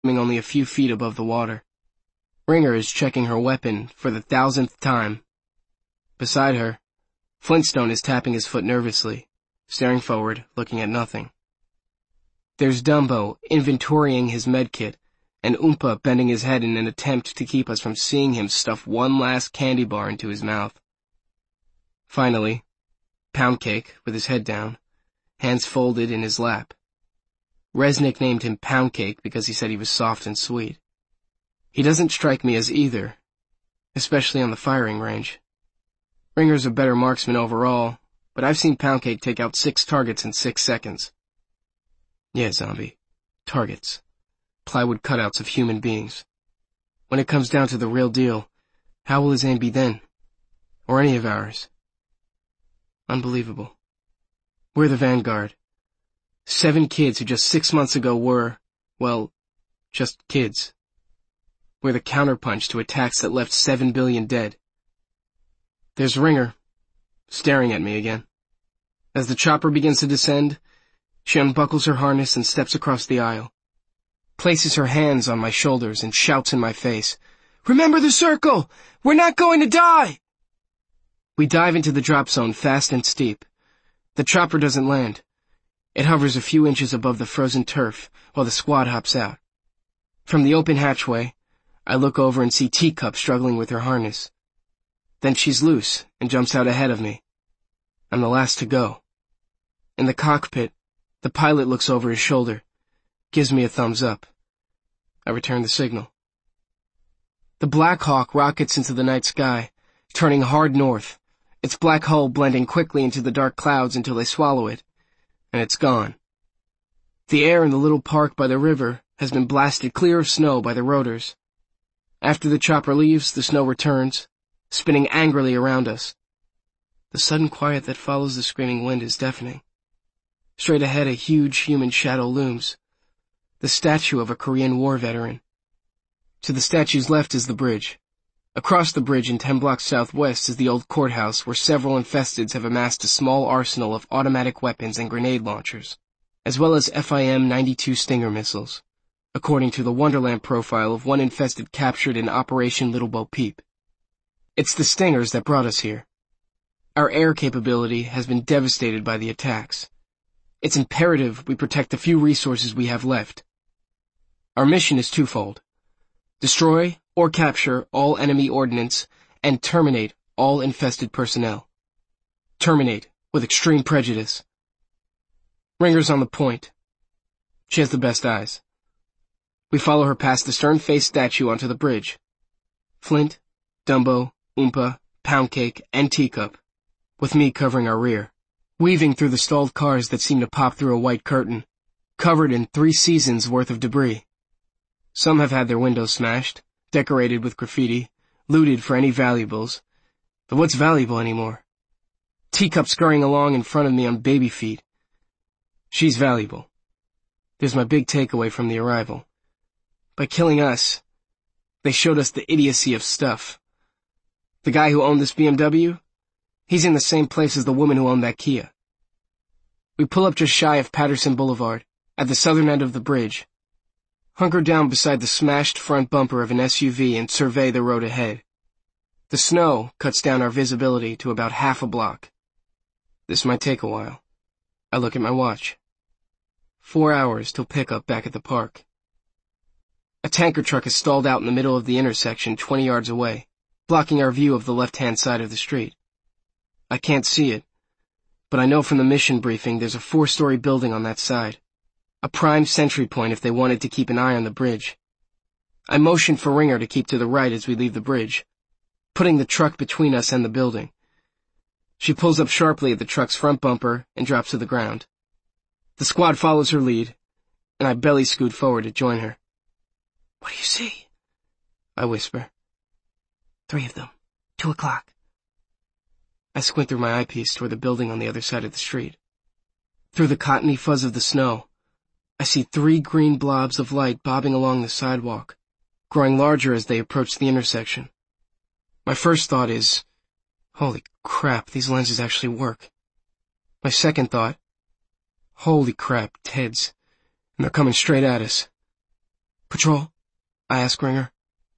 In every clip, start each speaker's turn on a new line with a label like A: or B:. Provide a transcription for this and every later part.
A: only a few feet above the water. Ringer is checking her weapon for the 1,000th time. Beside her, Flintstone is tapping his foot nervously, staring forward, looking at nothing. There's Dumbo inventorying his medkit, and Oompa bending his head in an attempt to keep us from seeing him stuff one last candy bar into his mouth. Finally, Poundcake, with his head down, hands folded in his lap. Resnick named him Poundcake because he said he was soft and sweet. He doesn't strike me as either, especially on the firing range. Ringer's a better marksman overall, but I've seen Poundcake take out 6 targets in 6 seconds. Yeah, Zombie. Targets. Plywood cutouts of human beings. When it comes down to the real deal, how will his aim be then? Or any of ours? Unbelievable. We're the vanguard. 7 kids who just 6 months ago were, well, just kids. We're the counterpunch to attacks that left 7 billion dead. There's Ringer, staring at me again. As the chopper begins to descend, she unbuckles her harness and steps across the aisle, places her hands on my shoulders and shouts in my face, "Remember the circle! We're not going to die!" We dive into the drop zone fast and steep. The chopper doesn't land. It hovers a few inches above the frozen turf while the squad hops out. From the open hatchway, I look over and see Teacup struggling with her harness. Then she's loose and jumps out ahead of me. I'm the last to go. In the cockpit, the pilot looks over his shoulder, gives me a thumbs up. I return the signal. The Black Hawk rockets into the night sky, turning hard north, its black hull blending quickly into the dark clouds until they swallow it, and it's gone. The air in the little park by the river has been blasted clear of snow by the rotors. After the chopper leaves, the snow returns, spinning angrily around us. The sudden quiet that follows the screaming wind is deafening. Straight ahead, a huge human shadow looms, the statue of a Korean War veteran. To the statue's left is the bridge. Across the bridge and 10 blocks southwest is the old courthouse where several infesteds have amassed a small arsenal of automatic weapons and grenade launchers, as well as FIM-92 Stinger missiles, according to the Wonderland profile of one infested captured in Operation Little Bo Peep. It's the Stingers that brought us here. Our air capability has been devastated by the attacks. It's imperative we protect the few resources we have left. Our mission is twofold: destroy or capture all enemy ordnance and terminate all infested personnel. Terminate with extreme prejudice. Ringer's on the point. She has the best eyes. We follow her past the stern-faced statue onto the bridge. Flint, Dumbo, Oompa, Poundcake, and Teacup, with me covering our rear, weaving through the stalled cars that seem to pop through a white curtain, covered in 3 seasons' worth of debris. Some have had their windows smashed, decorated with graffiti, looted for any valuables. But what's valuable anymore? Teacup scurrying along in front of me on baby feet. She's valuable. There's my big takeaway from the arrival. By killing us, they showed us the idiocy of stuff. The guy who owned this BMW? He's in the same place as the woman who owned that Kia. We pull up just shy of Patterson Boulevard, at the southern end of the bridge, hunker down beside the smashed front bumper of an SUV and survey the road ahead. The snow cuts down our visibility to about half a block. This might take a while. I look at my watch. 4 hours till pickup back at the park. A tanker truck is stalled out in the middle of the intersection 20 yards away, blocking our view of the left-hand side of the street. I can't see it, but I know from the mission briefing there's a 4-story building on that side, a prime sentry point if they wanted to keep an eye on the bridge. I motion for Ringer to keep to the right as we leave the bridge, putting the truck between us and the building. She pulls up sharply at the truck's front bumper and drops to the ground. The squad follows her lead, and I belly scoot forward to join her. "What do you see?" I whisper.
B: 3 of them. 2 o'clock.
A: I squint through my eyepiece toward the building on the other side of the street. Through the cottony fuzz of the snow, I see 3 green blobs of light bobbing along the sidewalk, growing larger as they approach the intersection. My first thought is, holy crap, these lenses actually work. My second thought, holy crap, Teds, and they're coming straight at us. Patrol? I ask Ringer.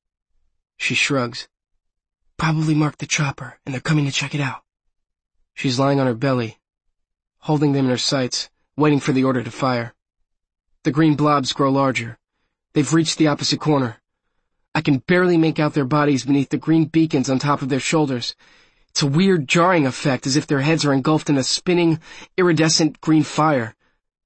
A: She shrugs.
B: Probably marked the chopper, and they're coming to check it out.
A: She's lying on her belly, holding them in her sights, waiting for the order to fire. The green blobs grow larger. They've reached the opposite corner. I can barely make out their bodies beneath the green beacons on top of their shoulders. It's a weird, jarring effect, as if their heads are engulfed in a spinning, iridescent green fire.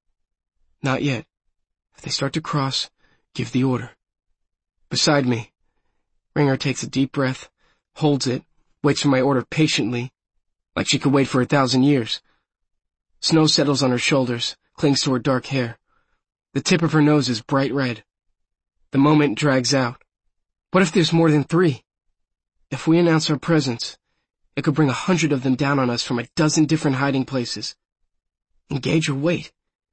A: Not yet. If they start to cross, give the order. Beside me, Ringer takes a deep breath, holds it, waits for my order patiently, like she could wait for 1,000 years. Snow settles on her shoulders, clings to her dark hair. The tip of her nose is bright red. The moment drags out. What if there's more than 3? If we announce our presence, it could bring 100 of them down on us from 12 different hiding places. Engage or wait?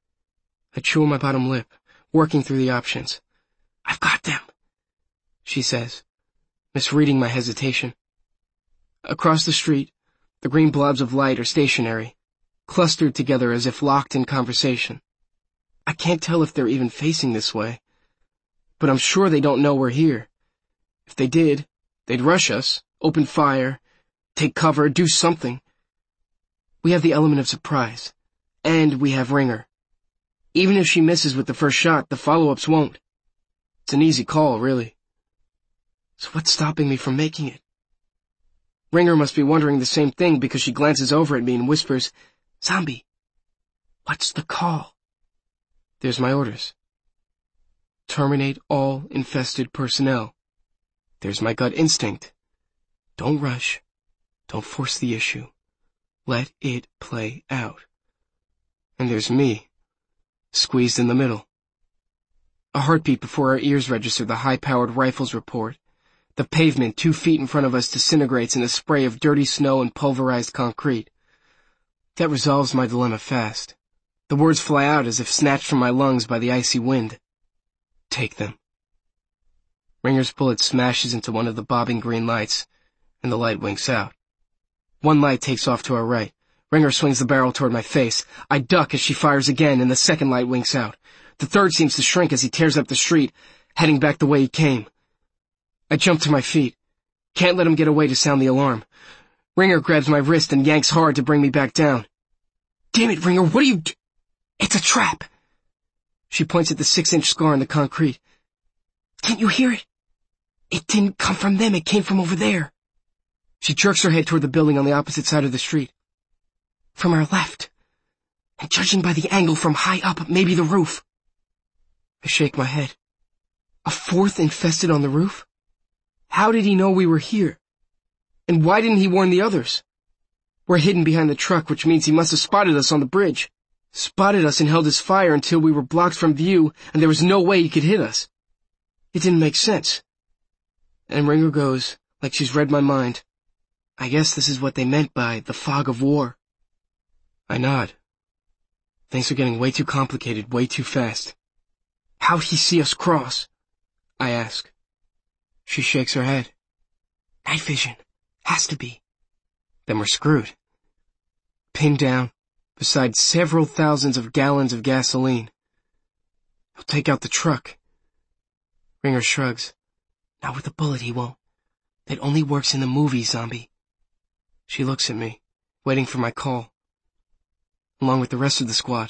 A: I chew on my bottom lip, working through the options.
B: I've got them,
A: she says, misreading my hesitation. Across the street, the green blobs of light are stationary, clustered together as if locked in conversation. I can't tell if they're even facing this way, but I'm sure they don't know we're here. If they did, they'd rush us, open fire, take cover, do something. We have the element of surprise, and we have Ringer. Even if she misses with the first shot, the follow-ups won't. It's an easy call, really. So what's stopping me from making it? Ringer must be wondering the same thing because she glances over at me and whispers,
B: Zombie, what's the call?
A: There's my orders. Terminate all infested personnel. There's my gut instinct. Don't rush. Don't force the issue. Let it play out. And there's me, squeezed in the middle. A heartbeat before our ears register the high-powered rifles report. The pavement 2 feet in front of us disintegrates in a spray of dirty snow and pulverized concrete. That resolves my dilemma fast. The words fly out as if snatched from my lungs by the icy wind. Take them. Ringer's bullet smashes into one of the bobbing green lights, and the light winks out. One light takes off to our right. Ringer swings the barrel toward my face. I duck as she fires again, and the second light winks out. The third seems to shrink as he tears up the street, heading back the way he came. I jump to my feet. Can't let him get away to sound the alarm. Ringer grabs my wrist and yanks hard to bring me back down.
B: Damn it, Ringer, what are you It's a trap.
A: She points at the 6-inch scar in the concrete.
B: Can't you hear it? It didn't come from them, it came from over there.
A: She jerks her head toward the building on the opposite side of the street.
B: From our left. And judging by the angle from high up, maybe the roof.
A: I shake my head. A 4th infested on the roof? How did he know we were here? And why didn't he warn the others? We're hidden behind the truck, which means he must have spotted us on the bridge. Spotted us and held his fire until we were blocked from view and there was no way he could hit us. It didn't make sense. And Ringer goes, like she's read my mind. I guess this is what they meant by the fog of war. I nod. Things are getting way too complicated, way too fast. How'd he see us cross? I ask. She shakes her head.
B: Night vision. Has to be.
A: Then we're screwed. Pinned down, beside several thousands of gallons of gasoline. He'll take out the truck. Ringer shrugs.
B: Not with a bullet, he won't. That only works in the movies, Zombie.
A: She looks at me, waiting for my call. Along with the rest of the squad.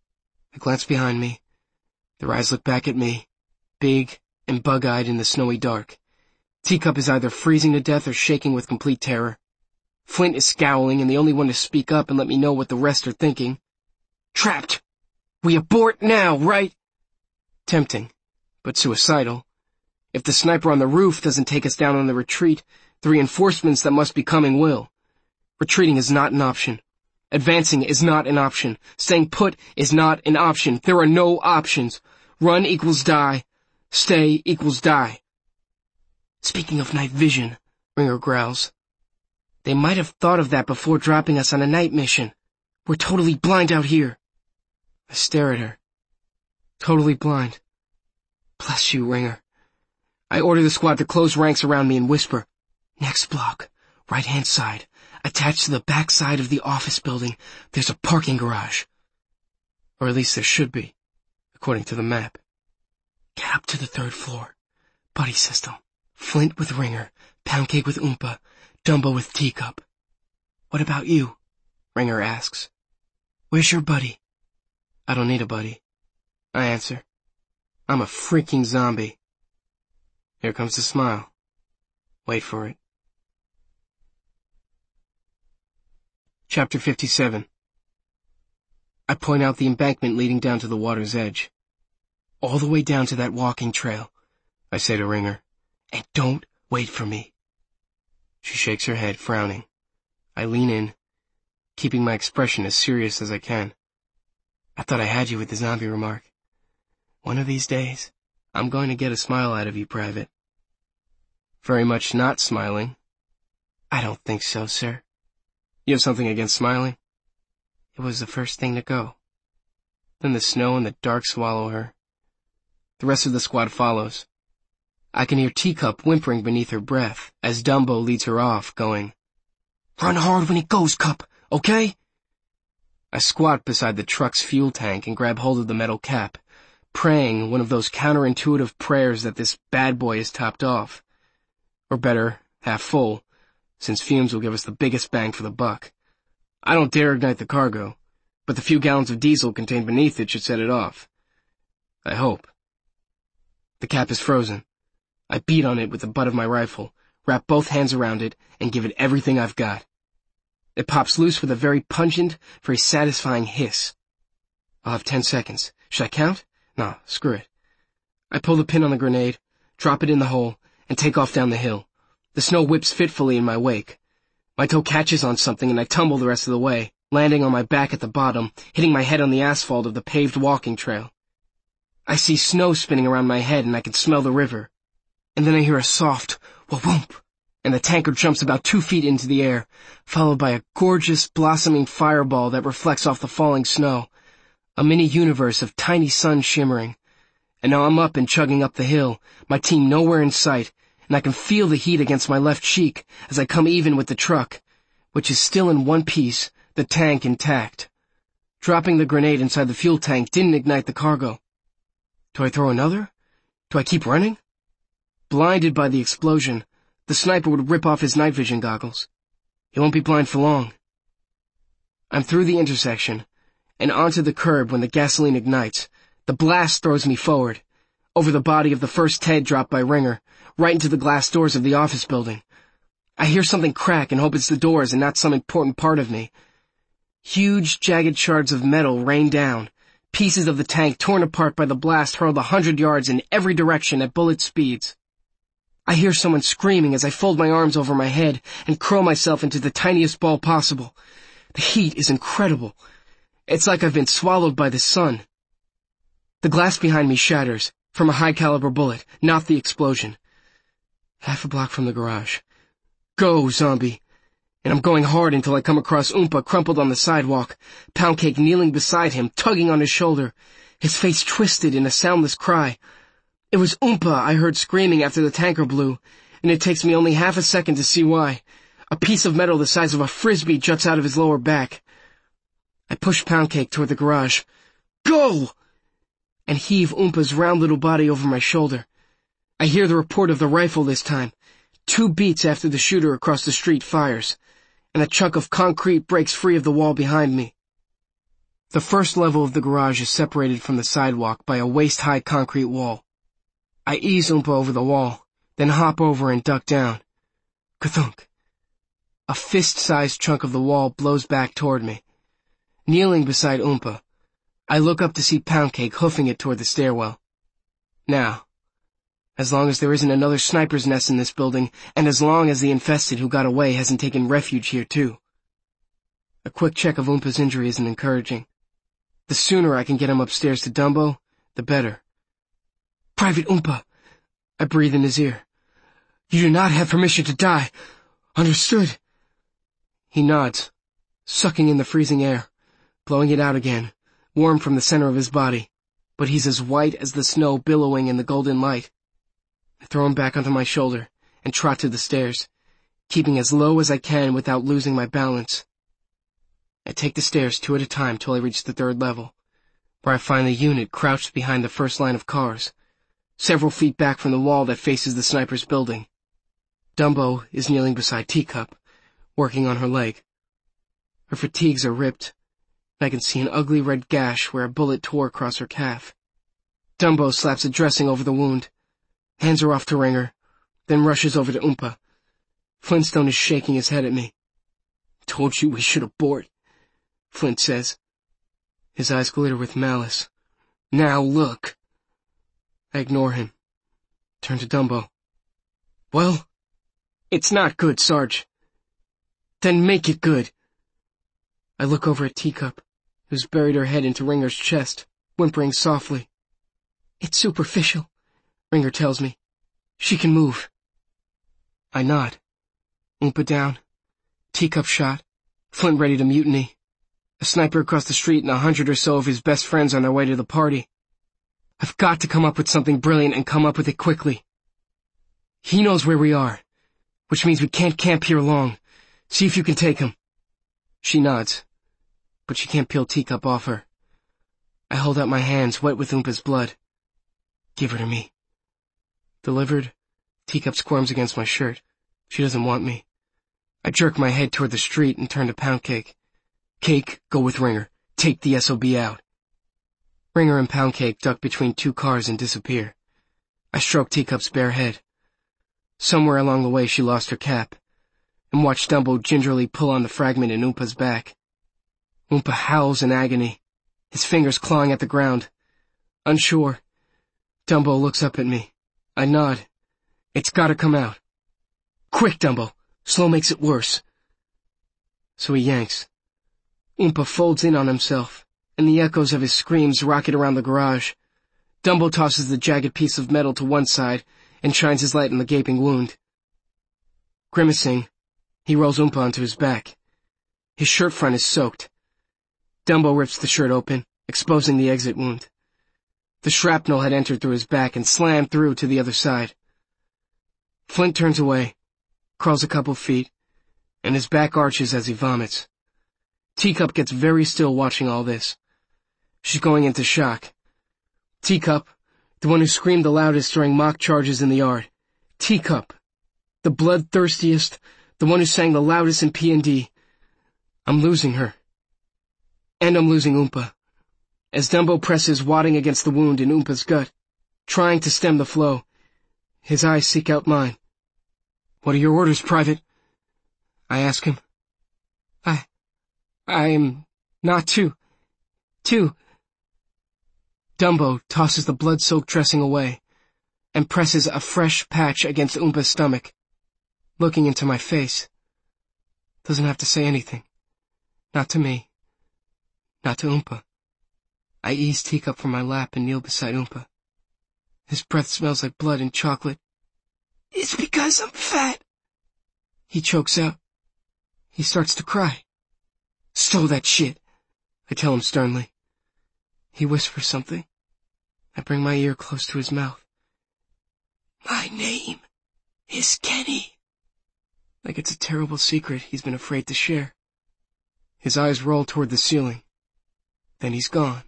A: I glance behind me. Their eyes look back at me, big and bug-eyed in the snowy dark. Teacup is either freezing to death or shaking with complete terror. Flint is scowling and the only one to speak up and let me know what the rest are thinking. Trapped! We abort now, right? Tempting, but suicidal. If the sniper on the roof doesn't take us down on the retreat, the reinforcements that must be coming will. Retreating is not an option. Advancing is not an option. Staying put is not an option. There are no options. Run equals die. Stay equals die.
B: Speaking of night vision,
A: Ringer growls. They might have thought of that before dropping us on a night mission. We're totally blind out here. I stare at her. Totally blind. Bless you, Ringer. I order the squad to close ranks around me and whisper.
B: Next block, right-hand side, attached to the back side of the office building, there's a parking garage.
A: Or at least there should be, according to the map.
B: Get up to the 3rd floor. Buddy system. Flint with Ringer, Poundcake with Oompa, Dumbo with Teacup.
A: What about you? Ringer asks.
B: Where's your buddy?
A: I don't need a buddy. I answer. I'm a freaking zombie. Here comes the smile. Wait for it. Chapter 57. I point out the embankment leading down to the water's edge. All the way down to that walking trail, I say to Ringer, and don't wait for me. She shakes her head, frowning. I lean in, keeping my expression as serious as I can. I thought I had you with the zombie remark. One of these days, I'm going to get a smile out of you, Private. Very much not smiling.
B: I don't think so, sir.
A: You have something against smiling?
B: It was the first thing to go.
A: Then the snow and the dark swallow her. The rest of the squad follows. I can hear Teacup whimpering beneath her breath as Dumbo leads her off, going,
B: Run hard when he goes, Cup, okay?
A: I squat beside the truck's fuel tank and grab hold of the metal cap, praying one of those counterintuitive prayers that this bad boy is topped off. Or better, half full, since fumes will give us the biggest bang for the buck. I don't dare ignite the cargo, but the few gallons of diesel contained beneath it should set it off. I hope. The cap is frozen. I beat on it with the butt of my rifle, wrap both hands around it, and give it everything I've got. It pops loose with a very pungent, very satisfying hiss. I'll have 10 seconds. Should I count? Nah, screw it. I pull the pin on the grenade, drop it in the hole, and take off down the hill. The snow whips fitfully in my wake. My toe catches on something and I tumble the rest of the way, landing on my back at the bottom, hitting my head on the asphalt of the paved walking trail. I see snow spinning around my head and I can smell the river. And then I hear a soft wha-whoomp, and the tanker jumps about 2 feet into the air, followed by a gorgeous, blossoming fireball that reflects off the falling snow. A mini-universe of tiny suns shimmering. And now I'm up and chugging up the hill, my team nowhere in sight, and I can feel the heat against my left cheek as I come even with the truck, which is still in one piece, the tank intact. Dropping the grenade inside the fuel tank didn't ignite the cargo. Do I throw another? Do I keep running? Blinded by the explosion, the sniper would rip off his night vision goggles. He won't be blind for long. I'm through the intersection, and onto the curb when the gasoline ignites. The blast throws me forward, over the body of the first Ted dropped by Ringer, right into the glass doors of the office building. I hear something crack and hope it's the doors and not some important part of me. Huge, jagged shards of metal rain down, pieces of the tank torn apart by the blast hurled 100 yards in every direction at bullet speeds. I hear someone screaming as I fold my arms over my head and curl myself into the tiniest ball possible. The heat is incredible. It's like I've been swallowed by the sun. The glass behind me shatters, from a high-caliber bullet, not the explosion. Half a block from the garage. Go, zombie! And I'm going hard until I come across Oompa crumpled on the sidewalk, Poundcake kneeling beside him, tugging on his shoulder, his face twisted in a soundless cry. It was Oompa I heard screaming after the tanker blew, and it takes me only half a second to see why. A piece of metal the size of a frisbee juts out of his lower back. I push Poundcake toward the garage. Go! And heave Oompa's round little body over my shoulder. I hear the report of the rifle this time. 2 beats after the shooter across the street fires, and a chunk of concrete breaks free of the wall behind me. The first level of the garage is separated from the sidewalk by a waist-high concrete wall. I ease Oompa over the wall, then hop over and duck down. Ka-thunk. A fist-sized chunk of the wall blows back toward me. Kneeling beside Oompa, I look up to see Poundcake hoofing it toward the stairwell. Now, as long as there isn't another sniper's nest in this building, and as long as the infested who got away hasn't taken refuge here too. A quick check of Oompa's injury isn't encouraging. The sooner I can get him upstairs to Dumbo, the better. Private Oompa, I breathe in his ear. You do not have permission to die. Understood? He nods, sucking in the freezing air, blowing it out again, warm from the center of his body, but he's as white as the snow billowing in the golden light. I throw him back onto my shoulder and trot to the stairs, keeping as low as I can without losing my balance. I take the stairs 2 at a time till I reach the 3rd level, where I find the unit crouched behind the first line of cars. several feet back from the wall that faces the sniper's building. Dumbo is kneeling beside Teacup, working on her leg. Her fatigues are ripped, and I can see an ugly red gash where a bullet tore across her calf. Dumbo slaps a dressing over the wound, hands her off to Ringer, then rushes over to Oompa. Flintstone is shaking his head at me. "Told you we should abort," Flint says. His eyes glitter with malice. "Now look." I ignore him. Turn to Dumbo. "Well?" "It's not good, Sarge." "Then make it good." I look over at Teacup, who's buried her head into Ringer's chest, whimpering softly. "It's superficial," Ringer tells me. "She can move." I nod. Oompa down. Teacup shot. Flint ready to mutiny. A sniper across the street and 100 or so of his best friends on their way to the party. I've got to come up with something brilliant and come up with it quickly. He knows where we are, which means we can't camp here long. See if you can take him. She nods, but she can't peel Teacup off her. I hold out my hands, wet with Oompa's blood. "Give her to me." Delivered, Teacup squirms against my shirt. She doesn't want me. I jerk my head toward the street and turn to Poundcake. "Cake, go with Ringer. Take the SOB out." Ringer and Poundcake duck between two cars and disappear. I stroke Teacup's bare head. Somewhere along the way she lost her cap, and watched Dumbo gingerly pull on the fragment in Oompa's back. Oompa howls in agony, his fingers clawing at the ground. Unsure, Dumbo looks up at me. I nod. "It's gotta come out." "Quick, Dumbo. Slow makes it worse." So he yanks. Oompa folds in on himself, and the echoes of his screams rocket around the garage. Dumbo tosses the jagged piece of metal to one side and shines his light on the gaping wound. Grimacing, he rolls Oompa onto his back. His shirt front is soaked. Dumbo rips the shirt open, exposing the exit wound. The shrapnel had entered through his back and slammed through to the other side. Flint turns away, crawls a couple feet, and his back arches as he vomits. Teacup gets very still watching all this. She's going into shock. Teacup, the one who screamed the loudest during mock charges in the yard. Teacup, the bloodthirstiest, the one who sang the loudest in P&D. I'm losing her. And I'm losing Oompa. As Dumbo presses wadding against the wound in Oompa's gut, trying to stem the flow, his eyes seek out mine. "What are your orders, Private?" I ask him. I'm not to. Dumbo tosses the blood-soaked dressing away and presses a fresh patch against Oompa's stomach, looking into my face. Doesn't have to say anything. Not to me. Not to Oompa. I ease Teacup from my lap and kneel beside Oompa. His breath smells like blood and chocolate. "It's because I'm fat," he chokes out. He starts to cry. "Stow that shit," I tell him sternly. He whispers something. I bring my ear close to his mouth. "My name is Kenny." Like it's a terrible secret he's been afraid to share. His eyes roll toward the ceiling. Then he's gone.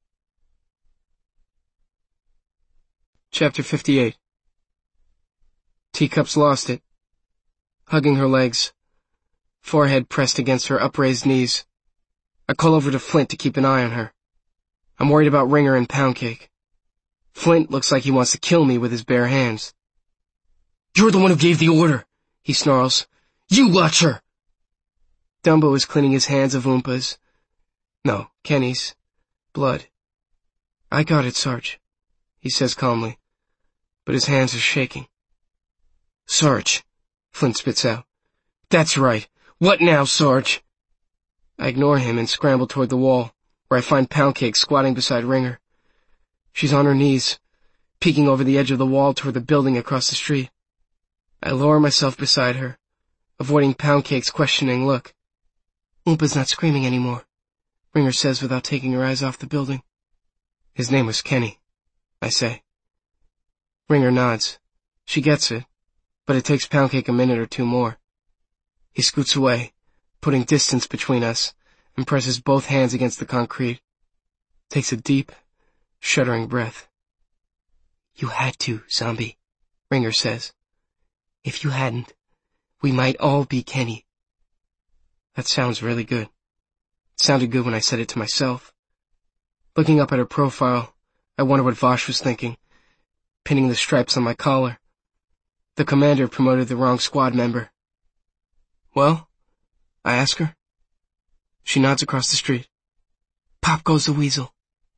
A: Chapter 58. Teacup's lost it. Hugging her legs, forehead pressed against her upraised knees. I call over to Flint to keep an eye on her. I'm worried about Ringer and Poundcake. Flint looks like he wants to kill me with his bare hands. "You're the one who gave the order," he snarls. "You watch her!" Dumbo is cleaning his hands of Oompa's. No, Kenny's. Blood. "I got it, Sarge," he says calmly, but his hands are shaking. "Sarge," Flint spits out. "That's right. What now, Sarge?" I ignore him and scramble toward the wall, where I find Poundcake squatting beside Ringer. She's on her knees, peeking over the edge of the wall toward the building across the street. I lower myself beside her, avoiding Poundcake's questioning look. "Oompa's not screaming anymore," Ringer says without taking her eyes off the building. "His name was Kenny," I say. Ringer nods. She gets it, but it takes Poundcake a minute or two more. He scoots away, putting distance between us, and presses both hands against the concrete. Takes a deep, shuddering breath.
B: You had to, Zombie, Ringer says. If you hadn't, we might all be Kenny.
A: That sounds really good. It sounded good when I said it to myself. Looking up at her profile, I wonder what Vosh was thinking, pinning the stripes on my collar. The commander promoted the wrong squad member. Well? I ask her. She nods across the street.
B: Pop goes the weasel.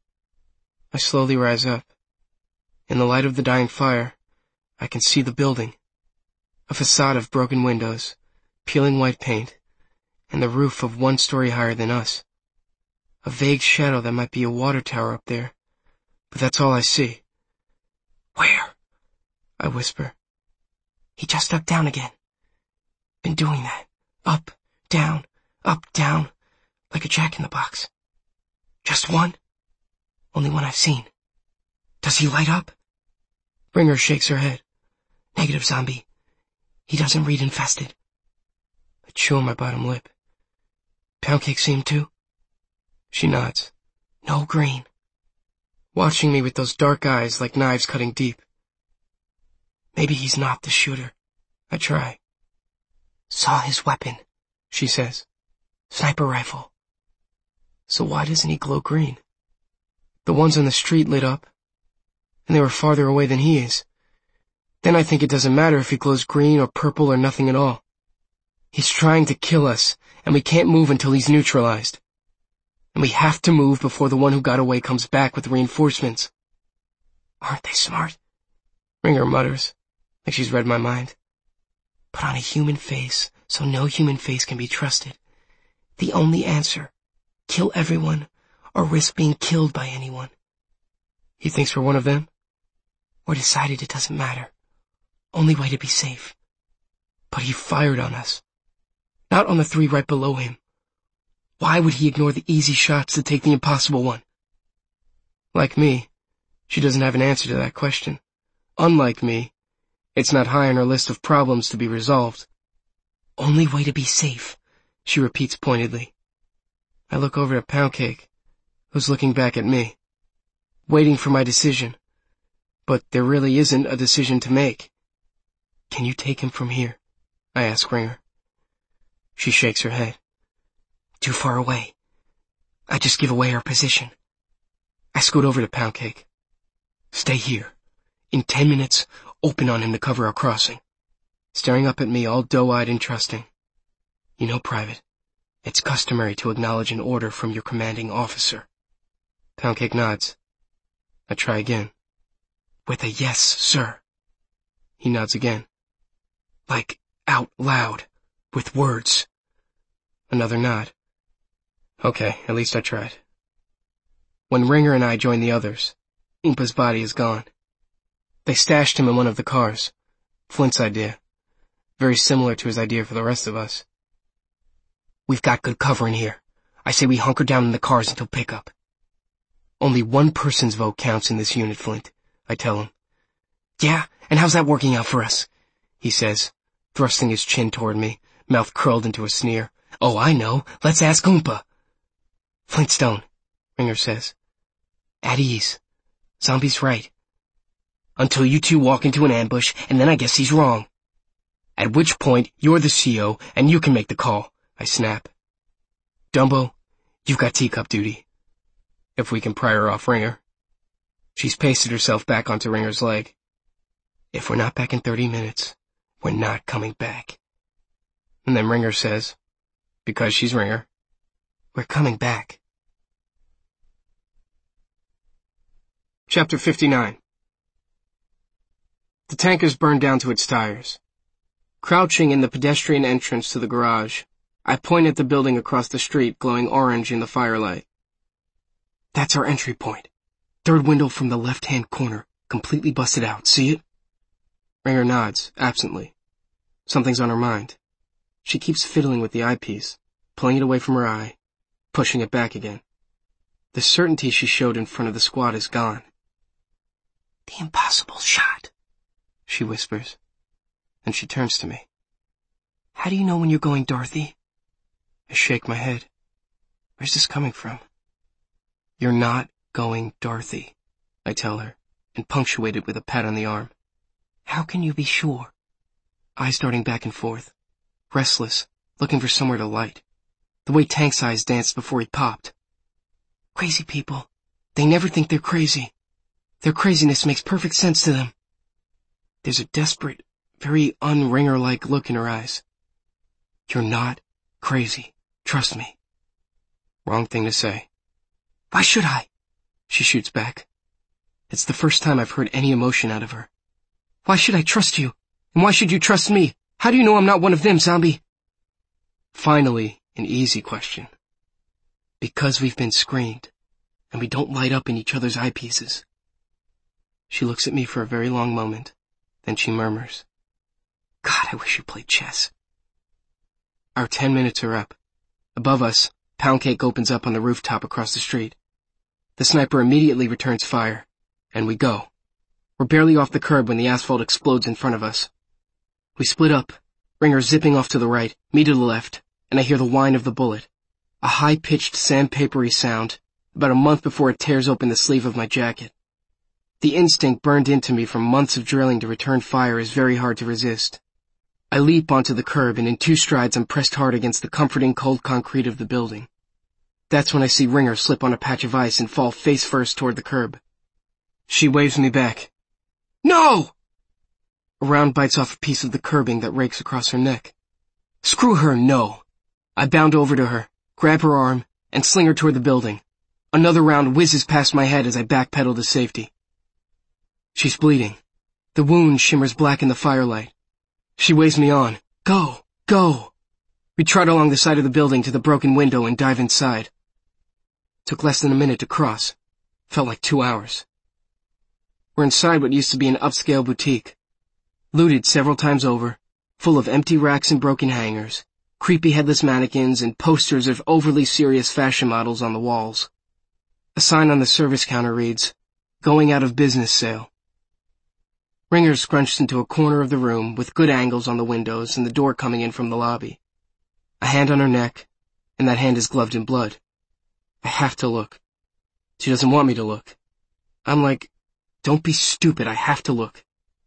A: I slowly rise up. In the light of the dying fire, I can see the building. A facade of broken windows, peeling white paint, and the roof of 1 story higher than us. A vague shadow that might be a water tower up there, but that's all I see.
B: Where?
A: I whisper.
B: He just ducked down again. Been doing that. Up, down, like a jack-in-the-box. Just one? Only one I've seen. Does he light up?
A: Ringer shakes her head.
B: Negative, Zombie. He doesn't read infested.
A: I chew on my bottom lip. Poundcake see him too? She nods.
B: No green.
A: Watching me with those dark eyes like knives cutting deep.
B: Maybe he's not the shooter.
A: I try.
B: Saw his weapon,
A: she says.
B: Sniper rifle.
A: So why doesn't he glow green? The ones on the street lit up, and they were farther away than he is. Then I think it doesn't matter if he glows green or purple or nothing at all. He's trying to kill us, and we can't move until he's neutralized. And we have to move before the one who got away comes back with reinforcements.
B: Aren't they smart?
A: Ringer mutters, like she's read my mind.
B: Put on a human face so no human face can be trusted. The only answer, kill everyone or risk being killed by anyone.
A: He thinks we're one of them?
B: We're decided it doesn't matter. Only way to be safe.
A: But he fired on us.
B: Not on the 3 right below him. Why would he ignore the easy shots to take the impossible one?
A: Like me, she doesn't have an answer to that question. Unlike me, it's not high on her list of problems to be resolved.
B: Only way to be safe,
A: she repeats pointedly. I look over at Poundcake, who's looking back at me, waiting for my decision. But there really isn't a decision to make. Can you take him from here? I ask Ringer. She shakes her head.
B: Too far away. I just give away our position.
A: I scoot over to Poundcake. Stay here. In 10 minutes, open on him to cover our crossing. Staring up at me all doe-eyed and trusting. You know, Private, it's customary to acknowledge an order from your commanding officer. Poundcake nods. I try again.
B: With a yes, sir.
A: He nods again.
B: Like, out loud. With words.
A: Another nod. Okay, at least I tried. When Ringer and I join the others, Oompa's body is gone. They stashed him in one of the cars. Flint's idea. Very similar to his idea for the rest of us.
B: We've got good cover in here. I say we hunker down in the cars until pickup.
A: Only one person's vote counts in this unit, Flint, I tell him.
B: Yeah, and how's that working out for us?
A: He says, thrusting his chin toward me, mouth curled into a sneer.
B: Oh, I know. Let's ask Oompa.
A: Flintstone, Ringer says.
B: At ease. Zombie's right.
A: Until you two walk into an ambush, and then I guess he's wrong. At which point, you're the CO, and you can make the call, I snap. Dumbo, you've got teacup duty. If we can pry her off Ringer. She's pasted herself back onto Ringer's leg. If we're not back in 30 minutes, we're not coming back. And then Ringer says, because she's Ringer,
B: we're coming back.
A: Chapter 59. The tanker's burned down to its tires. Crouching in the pedestrian entrance to the garage, I point at the building across the street glowing orange in the firelight. That's our entry point. 3rd window from the left-hand corner, completely busted out. See it? Ringer nods, absently. Something's on her mind. She keeps fiddling with the eyepiece, pulling it away from her eye, pushing it back again. The certainty she showed in front of the squad is gone.
B: The impossible shot,
A: she whispers, and she turns to me.
B: How do you know when you're going, Dorothy?
A: I shake my head. Where's this coming from? You're not going, Dorothy, I tell her. and punctuated with a pat on the arm.
B: How can you be sure?
A: Eyes darting back and forth, restless, looking for somewhere to light. The way Tank's eyes danced before he popped.
B: Crazy people, they never think they're crazy. Their craziness makes perfect sense to them.
A: There's a desperate, very un-Ringer-like look in her eyes. You're not crazy. Trust me. Wrong thing to say.
B: Why should I?
A: She shoots back. It's the first time I've heard any emotion out of her.
B: Why should I trust you? And why should you trust me? How do you know I'm not one of them, zombie?
A: Finally, an easy question. Because we've been screened, and we don't light up in each other's eyepieces. She looks at me for a very long moment, then she murmurs,
B: God, I wish you played chess.
A: Our 10 minutes are up. Above us, Pound Cake opens up on the rooftop across the street. The sniper immediately returns fire, and we go. We're barely off the curb when the asphalt explodes in front of us. We split up, Ringer zipping off to the right, me to the left, and I hear the whine of the bullet. A high-pitched, sandpapery sound, about a month before it tears open the sleeve of my jacket. The instinct burned into me from months of drilling to return fire is very hard to resist. I leap onto the curb, and in 2 strides I'm pressed hard against the comforting cold concrete of the building. That's when I see Ringer slip on a patch of ice and fall face first toward the curb. She waves me back.
B: No!
A: A round bites off a piece of the curbing that rakes across her neck. Screw her, no. I bound over to her, grab her arm, and sling her toward the building. Another round whizzes past my head as I backpedal to safety. She's bleeding. The wound shimmers black in the firelight. She waves me on. Go, go. We trot along the side of the building to the broken window and dive inside. Took less than a minute to cross. Felt like 2 hours. We're inside what used to be an upscale boutique. Looted several times over, full of empty racks and broken hangers, creepy headless mannequins, and posters of overly serious fashion models on the walls. A sign on the service counter reads, Going out of business sale. Ringer's scrunched into a corner of the room with good angles on the windows and the door coming in from the lobby. A hand on her neck, and that hand is gloved in blood. I have to look. She doesn't want me to look. I'm like, don't be stupid, I have to look.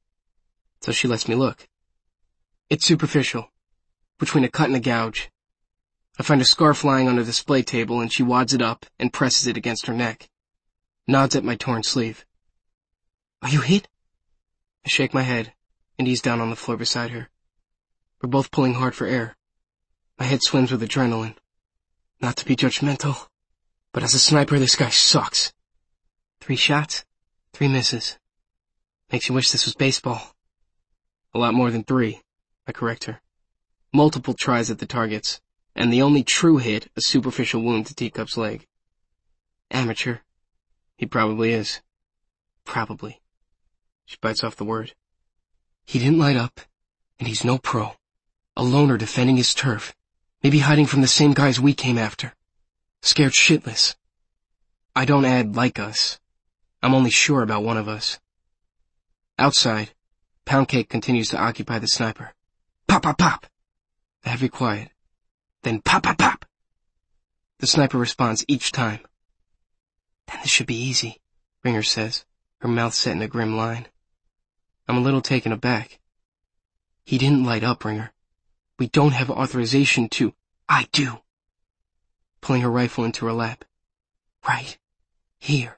A: So she lets me look. It's superficial, between a cut and a gouge. I find a scarf lying on a display table and she wads it up and presses it against her neck. Nods at my torn sleeve.
B: Are you hit?
A: I shake my head and ease down on the floor beside her. We're both pulling hard for air. My head swims with adrenaline. Not to be judgmental, but as a sniper this guy sucks. 3 shots, 3 misses. Makes you wish this was baseball. A lot more than 3, I correct her. Multiple tries at the targets, and the only true hit a superficial wound to Teacup's leg. Amateur. He probably is. Probably. She bites off the word. He didn't light up, and he's no pro. A loner defending his turf, maybe hiding from the same guys we came after. Scared shitless. I don't add like us. I'm only sure about one of us. Outside, Pound Cake continues to occupy the sniper. Pop, pop, pop! A heavy quiet. Then pop, pop, pop! The sniper responds each time. Then this should be easy, Ringer says, her mouth set in a grim line. I'm a little taken aback. He didn't light up, Ringer. We don't have authorization to. I do. Pulling her rifle into her lap. Right. Here.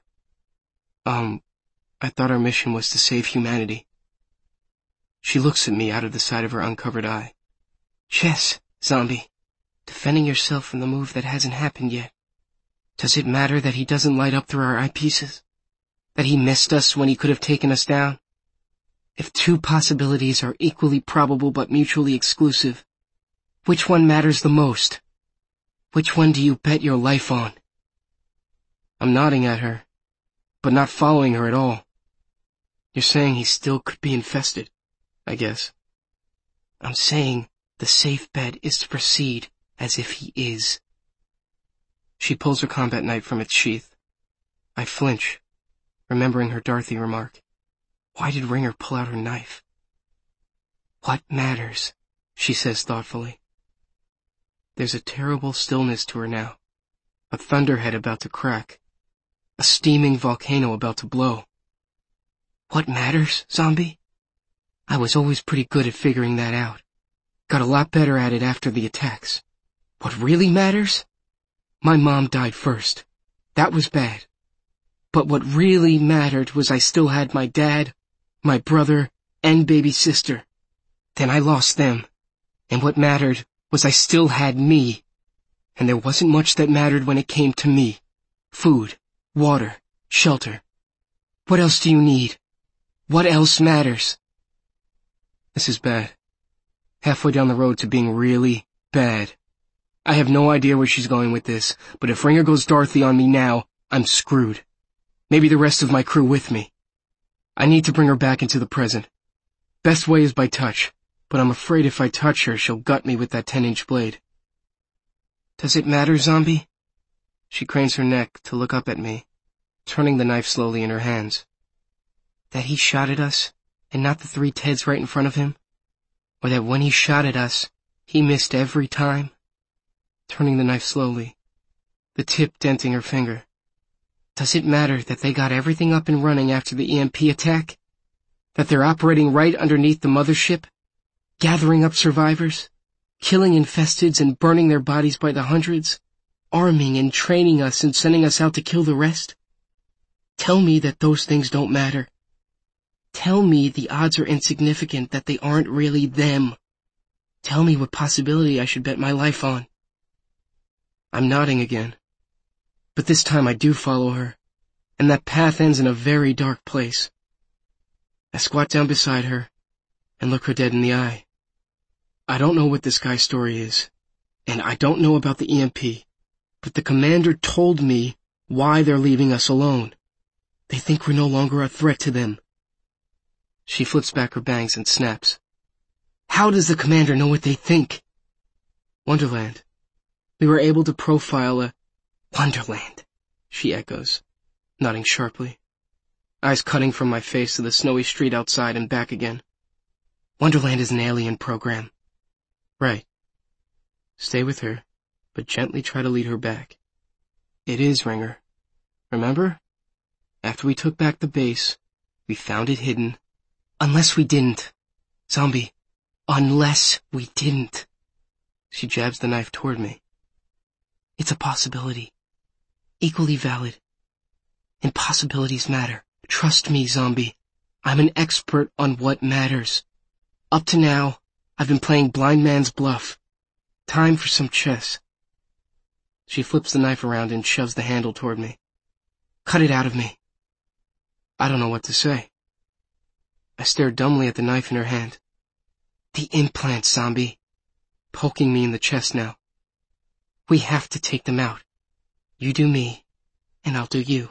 A: I thought our mission was to save humanity. She looks at me out of the side of her uncovered eye. Chess, zombie. Defending yourself from the move that hasn't happened yet. Does it matter that he doesn't light up through our eyepieces? That he missed us when he could have taken us down? If 2 possibilities are equally probable but mutually exclusive, which one matters the most? Which one do you bet your life on? I'm nodding at her, but not following her at all. You're saying he still could be infested, I guess. I'm saying the safe bet is to proceed as if he is. She pulls her combat knife from its sheath. I flinch, remembering her Dorothy remark. Why did Ringer pull out her knife? What matters? She says thoughtfully. There's a terrible stillness to her now. A thunderhead about to crack. A steaming volcano about to blow.
B: What matters, Zombie? I was always pretty good at figuring that out. Got a lot better at it after the attacks. What really matters? My mom died first. That was bad. But what really mattered was I still had my dad, my brother, and baby sister. Then I lost them. And what mattered was I still had me. And there wasn't much that mattered when it came to me. Food, water, shelter. What else do you need? What else matters?
A: This is bad. Halfway down the road to being really bad. I have no idea where she's going with this, but if Ringer goes Dorothy on me now, I'm screwed. Maybe the rest of my crew with me. I need to bring her back into the present. Best way is by touch, but I'm afraid if I touch her, she'll gut me with that 10-inch blade.
B: Does it matter, Zombie?
A: She cranes her neck to look up at me, turning the knife slowly in her hands.
B: That he shot at us, and not the 3 Teds right in front of him? Or that when he shot at us, he missed every time?
A: Turning the knife slowly, the tip denting her finger.
B: Does it matter that they got everything up and running after the EMP attack? That they're operating right underneath the mothership? Gathering up survivors? Killing infesteds and burning their bodies by the hundreds? Arming and training us and sending us out to kill the rest? Tell me that those things don't matter. Tell me the odds are insignificant, that they aren't really them. Tell me what possibility I should bet my life on.
A: I'm nodding again. But this time I do follow her, and that path ends in a very dark place. I squat down beside her and look her dead in the eye. I don't know what this guy's story is, and I don't know about the EMP, but the commander told me why they're leaving us alone. They think we're no longer a threat to them. She flips back her bangs and snaps.
B: How does the commander know what they think?
A: Wonderland. We were able to profile a...
B: Wonderland,
A: she echoes, nodding sharply. Eyes cutting from my face to the snowy street outside and back again.
B: Wonderland is an alien program.
A: Right. Stay with her, but gently try to lead her back. It is, Ringer. Remember? After we took back the base, we found it hidden.
B: Unless we didn't. Zombie, unless we didn't.
A: She jabs the knife toward me.
B: It's a possibility. Equally valid. Impossibilities matter. Trust me, Zombie. I'm an expert on what matters. Up to now, I've been playing blind man's bluff. Time for some chess.
A: She flips the knife around and shoves the handle toward me.
B: Cut it out of me.
A: I don't know what to say. I stare dumbly at the knife in her hand.
B: The implant, Zombie.
A: Poking me in the chest now.
B: We have to take them out. You do me, and I'll do you.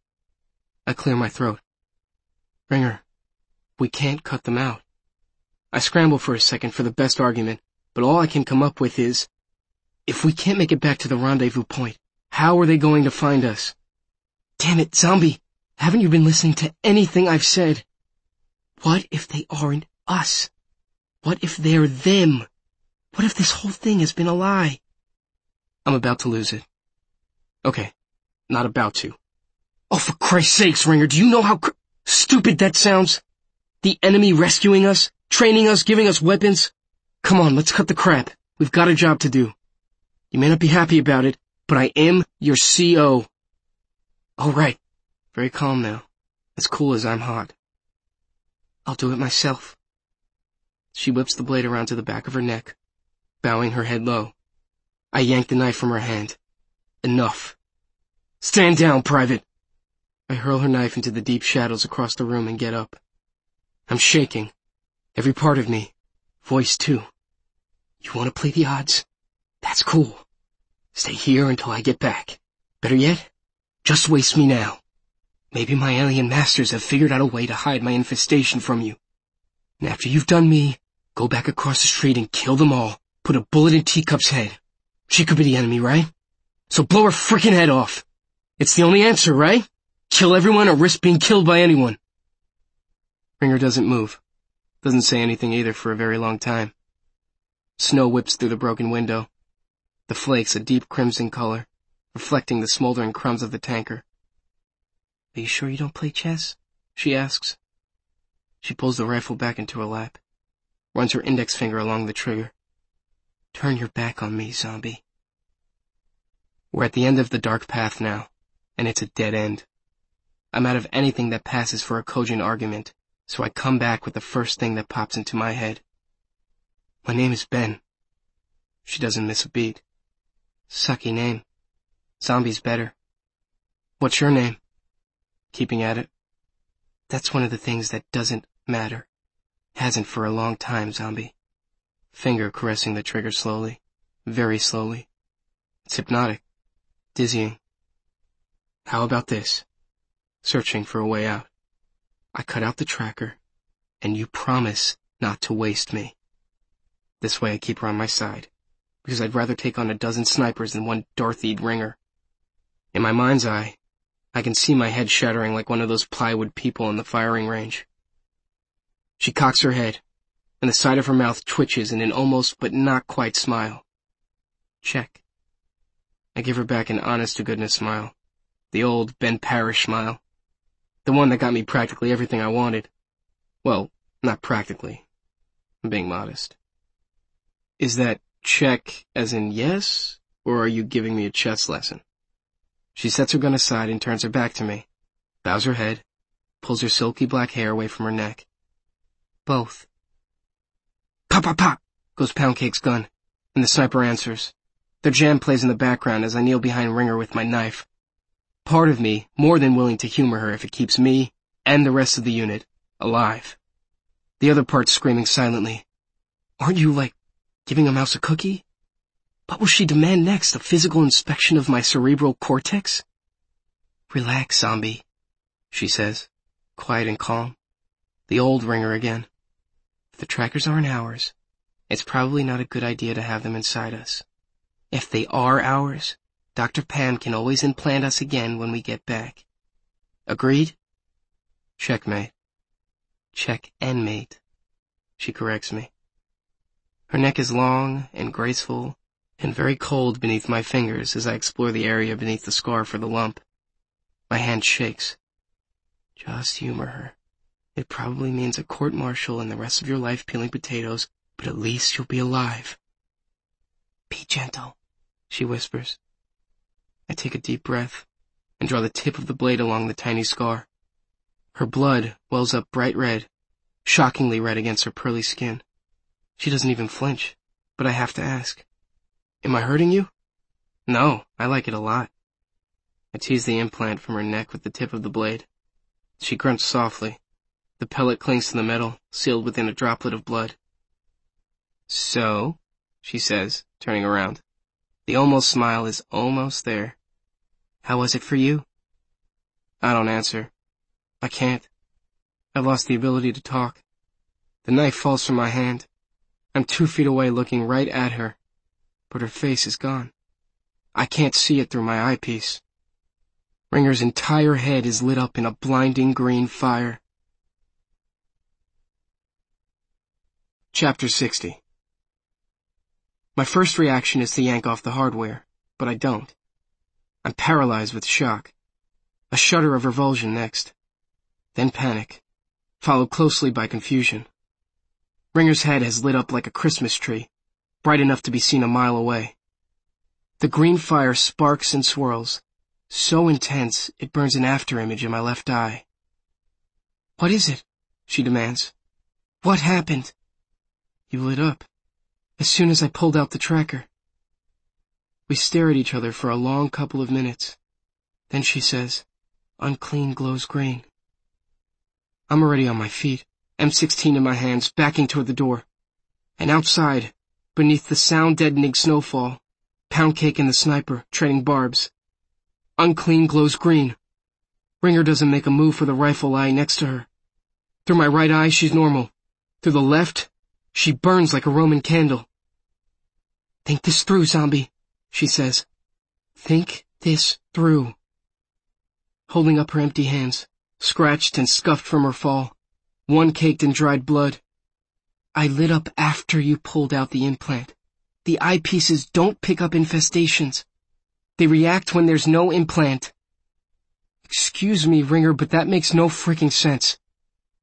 A: I clear my throat. Ringer, we can't cut them out. I scramble for a second for the best argument, but all I can come up with is, if we can't make it back to the rendezvous point, how are they going to find us?
B: Damn it, Zombie! Haven't you been listening to anything I've said? What if they aren't us? What if they're them? What if this whole thing has been a lie?
A: I'm about to lose it. Okay, not about to.
B: Oh, for Christ's sakes, Ringer, do you know how stupid that sounds? The enemy rescuing us, training us, giving us weapons? Come on, let's cut the crap. We've got a job to do. You may not be happy about it, but I am your CO.
A: All right. Very calm now. As cool as I'm hot.
B: I'll do it myself.
A: She whips the blade around to the back of her neck, bowing her head low. I yank the knife from her hand. Enough.
B: Stand down, Private.
A: I hurl her knife into the deep shadows across the room and get up. I'm shaking. Every part of me. Voice too.
B: You want to play the odds? That's cool. Stay here until I get back. Better yet, just waste me now. Maybe my alien masters have figured out a way to hide my infestation from you. And after you've done me, go back across the street and kill them all. Put a bullet in Teacup's head. She could be the enemy, right? So blow her frickin' head off. It's the only answer, right? Kill everyone or risk being killed by anyone.
A: Ringer doesn't move. Doesn't say anything either for a very long time. Snow whips through the broken window. The flakes a deep crimson color, reflecting the smoldering crumbs of the tanker.
B: Are you sure you don't play chess? She asks.
A: She pulls the rifle back into her lap, runs her index finger along the trigger. Turn your back on me, zombie. We're at the end of the dark path now, and it's a dead end. I'm out of anything that passes for a cogent argument, so I come back with the first thing that pops into my head. My name is Ben. She doesn't miss a beat. Sucky name. Zombie's better. What's your name? Keeping at it. That's one of the things that doesn't matter. Hasn't for a long time, zombie. Finger caressing the trigger slowly. Very slowly. It's hypnotic. Dizzying. How about this? Searching for a way out. I cut out the tracker, and you promise not to waste me. This way I keep her on my side, because I'd rather take on a dozen snipers than one Darth-Eed ringer. In my mind's eye, I can see my head shattering like one of those plywood people in the firing range. She cocks her head, and the side of her mouth twitches in an almost but not quite smile. Check. I give her back an honest-to-goodness smile. The old Ben Parrish smile. The one that got me practically everything I wanted. Well, not practically. I'm being modest. Is that check as in yes, or are you giving me a chess lesson? She sets her gun aside and turns her back to me, bows her head, pulls her silky black hair away from her neck. Both. Pop, pop, pop, goes Poundcake's gun, and the sniper answers. Their jam plays in the background as I kneel behind Ringer with my knife. Part of me, more than willing to humor her if it keeps me, and the rest of the unit, alive. The other part screaming silently, Aren't you, giving a mouse a cookie? What will she demand next, a physical inspection of my cerebral cortex? Relax, zombie, she says, quiet and calm. The old Ringer again. If the trackers aren't ours, it's probably not a good idea to have them inside us. If they are ours, Dr. Pan can always implant us again when we get back. Agreed? Checkmate. Check and mate. She corrects me. Her neck is long and graceful and very cold beneath my fingers as I explore the area beneath the scar for the lump. My hand shakes. Just humor her. It probably means a court-martial and the rest of your life peeling potatoes, but at least you'll be alive. Be gentle, she whispers. I take a deep breath and draw the tip of the blade along the tiny scar. Her blood wells up bright red, shockingly red against her pearly skin. She doesn't even flinch, but I have to ask. Am I hurting you? No, I like it a lot. I tease the implant from her neck with the tip of the blade. She grunts softly. The pellet clings to the metal, sealed within a droplet of blood. So, she says, turning around. The almost smile is almost there. How was it for you? I don't answer. I can't. I've lost the ability to talk. The knife falls from my hand. I'm 2 feet away looking right at her, but her face is gone. I can't see it through my eyepiece. Ringer's entire head is lit up in a blinding green fire. Chapter 60. My first reaction is to yank off the hardware, but I don't. I'm paralyzed with shock. A shudder of revulsion next. Then panic, followed closely by confusion. Ringer's head has lit up like a Christmas tree, bright enough to be seen a mile away. The green fire sparks and swirls, so intense it burns an afterimage in my left eye. What is it? She demands. What happened? You lit up, as soon as I pulled out the tracker. We stare at each other for a long couple of minutes. Then she says, Unclean glows green. I'm already on my feet, M16 in my hands, backing toward the door. And outside, beneath the sound-deadening snowfall, Poundcake and the sniper, treading barbs. Unclean glows green. Ringer doesn't make a move for the rifle lying next to her. Through my right eye, she's normal. Through the left, she burns like a Roman candle. Think this through, zombie, she says. Think this through. Holding up her empty hands, scratched and scuffed from her fall, one caked in dried blood. I lit up after you pulled out the implant. The eyepieces don't pick up infestations. They react when there's no implant. Excuse me, Ringer, but that makes no freaking sense.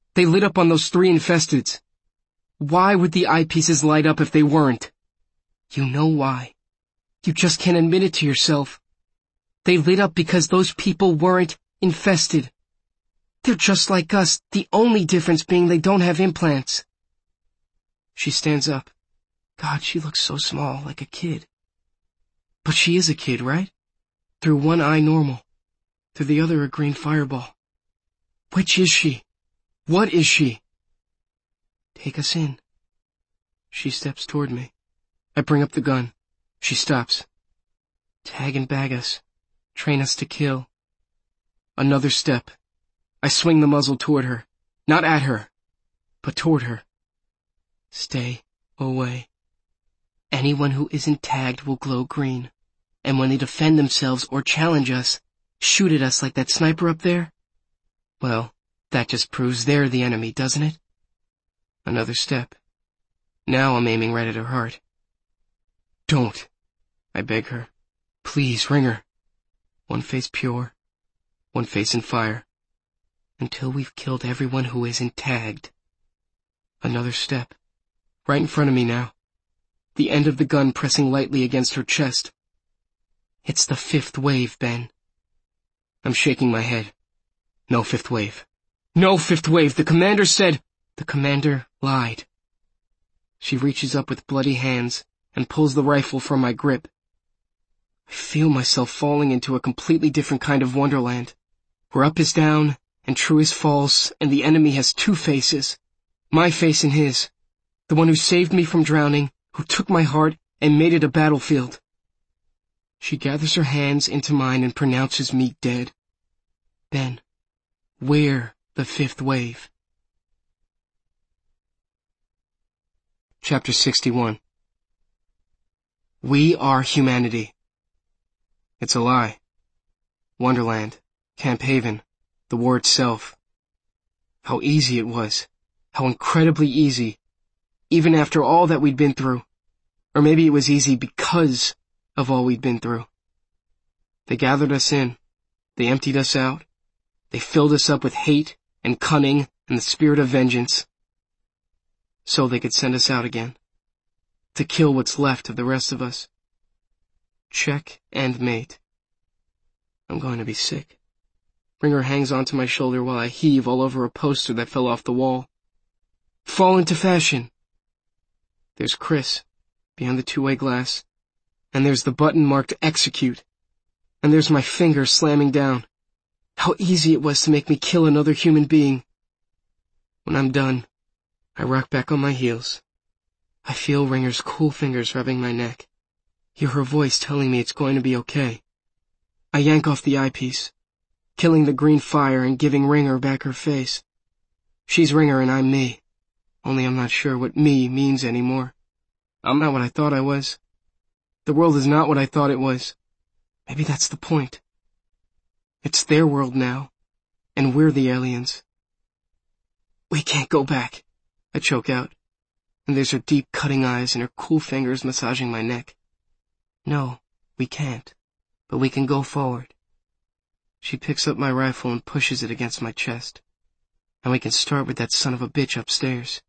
A: They lit up on those 3 infesteds. Why would the eyepieces light up if they weren't? You know why. You just can't admit it to yourself. They lit up because those people weren't infested. They're just like us, the only difference being they don't have implants. She stands up. God, she looks so small, like a kid. But she is a kid, right? Through one eye normal. Through the other a green fireball. Which is she? What is she? Take us in. She steps toward me. I bring up the gun. She stops. Tag and bag us. Train us to kill. Another step. I swing the muzzle toward her. Not at her, but toward her. Stay away. Anyone who isn't tagged will glow green. And when they defend themselves or challenge us, shoot at us like that sniper up there, well, that just proves they're the enemy, doesn't it? Another step. Now I'm aiming right at her heart. Don't, I beg her. Please, Ringer. One face pure, one face in fire. Until we've killed everyone who isn't tagged. Another step. Right in front of me now. The end of the gun pressing lightly against her chest. It's the 5th wave, Ben. I'm shaking my head. No 5th wave. No 5th wave. The commander said... The commander lied. She reaches up with bloody hands and pulls the rifle from my grip. I feel myself falling into a completely different kind of wonderland, where up is down and true is false, and the enemy has 2 faces. My face and his. The one who saved me from drowning, who took my heart and made it a battlefield. She gathers her hands into mine and pronounces me dead. Ben, we're the 5th wave. Chapter 61. We are humanity. It's a lie. Wonderland, Camp Haven, the war itself. How easy it was. How incredibly easy. Even after all that we'd been through. Or maybe it was easy because of all we'd been through. They gathered us in. They emptied us out. They filled us up with hate and cunning and the spirit of vengeance. So they could send us out again. To kill what's left of the rest of us. Check and mate. I'm going to be sick. Ringer hangs onto my shoulder while I heave all over a poster that fell off the wall. Fall into fashion. There's Chris, behind the 2-way glass. And there's the button marked execute. And there's my finger slamming down. How easy it was to make me kill another human being. When I'm done, I rock back on my heels. I feel Ringer's cool fingers rubbing my neck. Hear her voice telling me it's going to be okay. I yank off the eyepiece, killing the green fire and giving Ringer back her face. She's Ringer and I'm me. Only I'm not sure what me means anymore. I'm not what I thought I was. The world is not what I thought it was. Maybe that's the point. It's their world now, and we're the aliens. We can't go back, I choke out, and there's her deep cutting eyes and her cool fingers massaging my neck. No, we can't, but we can go forward. She picks up my rifle and pushes it against my chest, and we can start with that son of a bitch upstairs.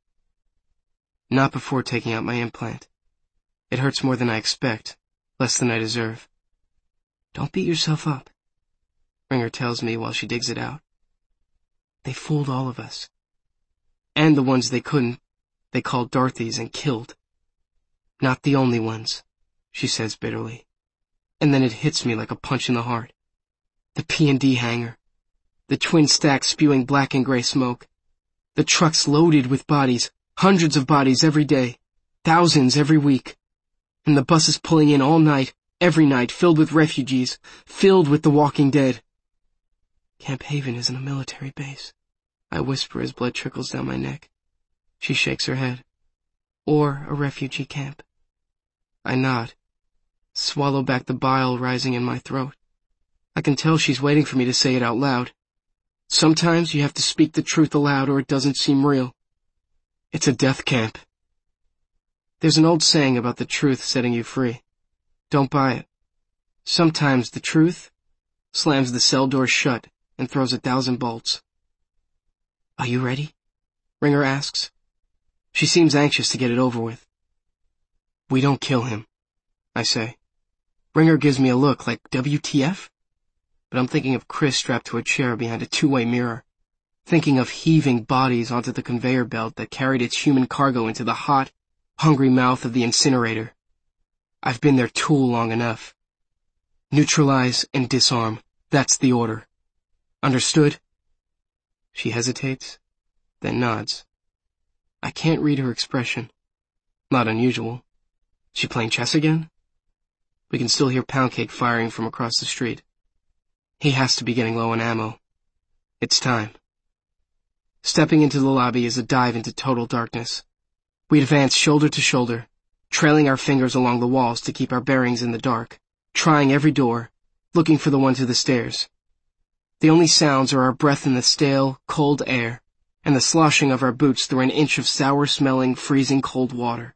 A: Not before taking out my implant. It hurts more than I expect, less than I deserve. Don't beat yourself up, Ringer tells me while she digs it out. They fooled all of us. And the ones they couldn't, they called Dorothy's and killed. Not the only ones, she says bitterly. And then it hits me like a punch in the heart. The P&D hangar. The twin stacks spewing black and gray smoke. The trucks loaded with bodies, hundreds of bodies every day, thousands every week. And the buses pulling in all night, every night, filled with refugees, filled with the walking dead. Camp Haven isn't a military base, I whisper as blood trickles down my neck. She shakes her head. Or a refugee camp. I nod, swallow back the bile rising in my throat. I can tell she's waiting for me to say it out loud. Sometimes you have to speak the truth aloud or it doesn't seem real. It's a death camp. There's an old saying about the truth setting you free. Don't buy it. Sometimes the truth slams the cell door shut and throws 1,000 bolts. Are you ready? Ringer asks. She seems anxious to get it over with. We don't kill him, I say. Ringer gives me a look like WTF? But I'm thinking of Chris strapped to a chair behind a two-way mirror, thinking of heaving bodies onto the conveyor belt that carried its human cargo into the hot, hungry mouth of the incinerator. I've been their tool long enough. Neutralize and disarm. That's the order. Understood? She hesitates, then nods. I can't read her expression. Not unusual. She playing chess again? We can still hear Poundcake firing from across the street. He has to be getting low on ammo. It's time. Stepping into the lobby is a dive into total darkness. We advance shoulder to shoulder, trailing our fingers along the walls to keep our bearings in the dark, trying every door, looking for the one to the stairs. The only sounds are our breath in the stale, cold air, and the sloshing of our boots through an inch of sour-smelling, freezing cold water.